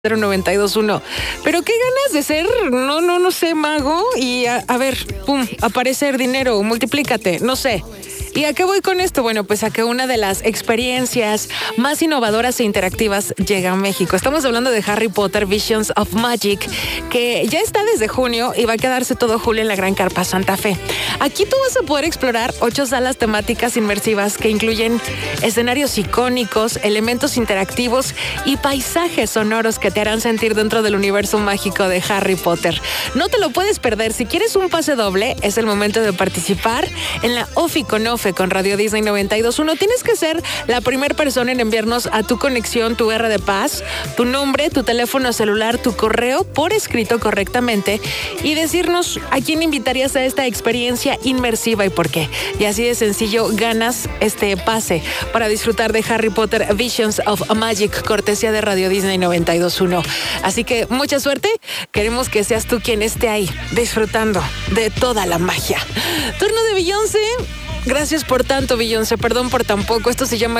092.1. Pero qué ganas de ser, no sé, mago y a ver, pum, aparecer dinero, multiplícate, no sé. ¿Y a qué voy con esto? Bueno, pues a que una de las experiencias más innovadoras e interactivas llega a México. Estamos hablando de Harry Potter Visions of Magic, que ya está desde junio y va a quedarse todo julio en la Gran Carpa Santa Fe. Aquí tú vas a poder explorar 8 salas temáticas inmersivas que incluyen escenarios icónicos, elementos interactivos y paisajes sonoros que te harán sentir dentro del universo mágico de Harry Potter. No te lo puedes perder. Si quieres un pase doble, es el momento de participar en la Ofi con Ofe con Radio Disney 92.1. Tienes que ser la primera persona en enviarnos a tu conexión tu R de paz, tu nombre, tu teléfono celular, tu correo por escrito correctamente y decirnos a quién invitarías a esta experiencia inmersiva y por qué. Y así de sencillo ganas este pase para disfrutar de Harry Potter Visions of Magic, cortesía de Radio Disney 92.1. Así que mucha suerte. Queremos que seas tú quien esté ahí disfrutando de toda la magia. Turno de Beyoncé. Gracias por tanto, Beyoncé. Perdón por tan poco. Esto se llama